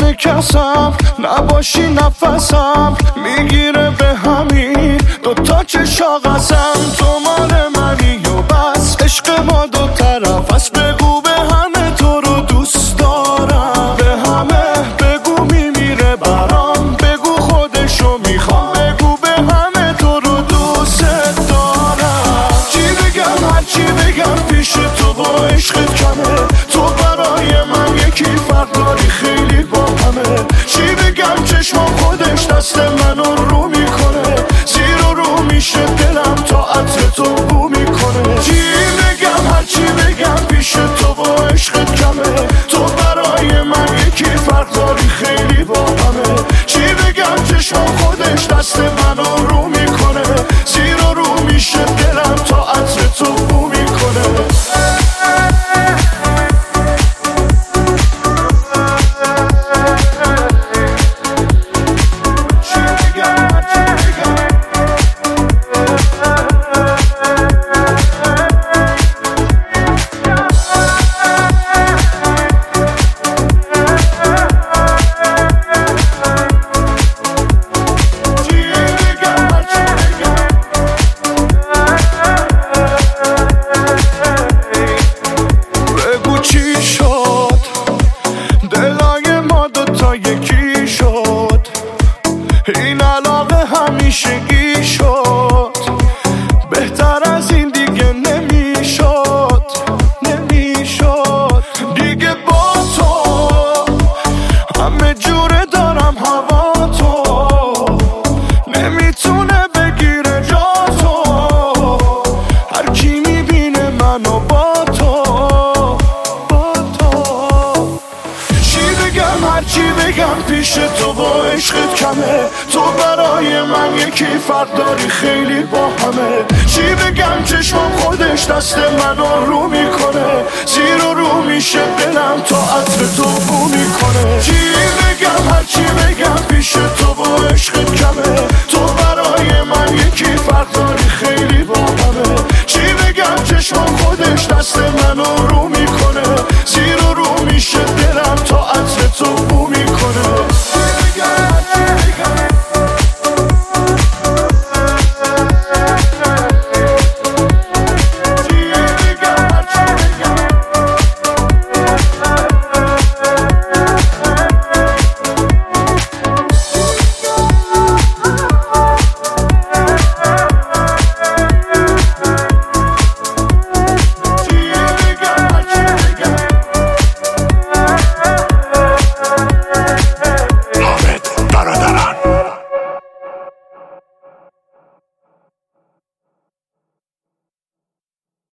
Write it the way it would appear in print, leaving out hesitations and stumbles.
اگه کسم نباشی نفسم میگیره به همین دوتا چشاقسم. تو مال منی و بس عشق ما دو طرف است. بگو به همه تو رو دوست دارم، به همه بگو میمیره برام، بگو خودشو میخوام، بگو به همه تو رو دوست دارم. چی بگم هرچی بگم پیش تو با عشقت کمه. تو برای من یکی فرق داری خیلی با همه. چی بگم چشم خودش دست منو رو میکنه، زیر و رو میشه دلم تا عطر تو بو میکنه. چی بگم هرچی بگم پیش تو با عشقت کمه. تو برای من یکی فرق داری خیلی با همه. چی بگم چشم خودش دست منو رو میکنه، زیر و رو میشه دلم تا عطر تو بو میکنه. یکی شد این علاقه همیشگی شد، بهتر از این دیگه نمیشد دیگه. با تو همه جوره دارم هوا تو، نمیتونه بگیره جا تو. هر کی میبینه منو با تو. هرچی بگم پیش تو با عشقت کمه. تو برای من یکی فرق داری خیلی با همه. چی بگم چشمم خودش دست منو رو میکنه، زیر و رو میشه دلم تا عطر تو بو میکنه. چی بگم هرچی بگم پیش تو با عشقت کمه.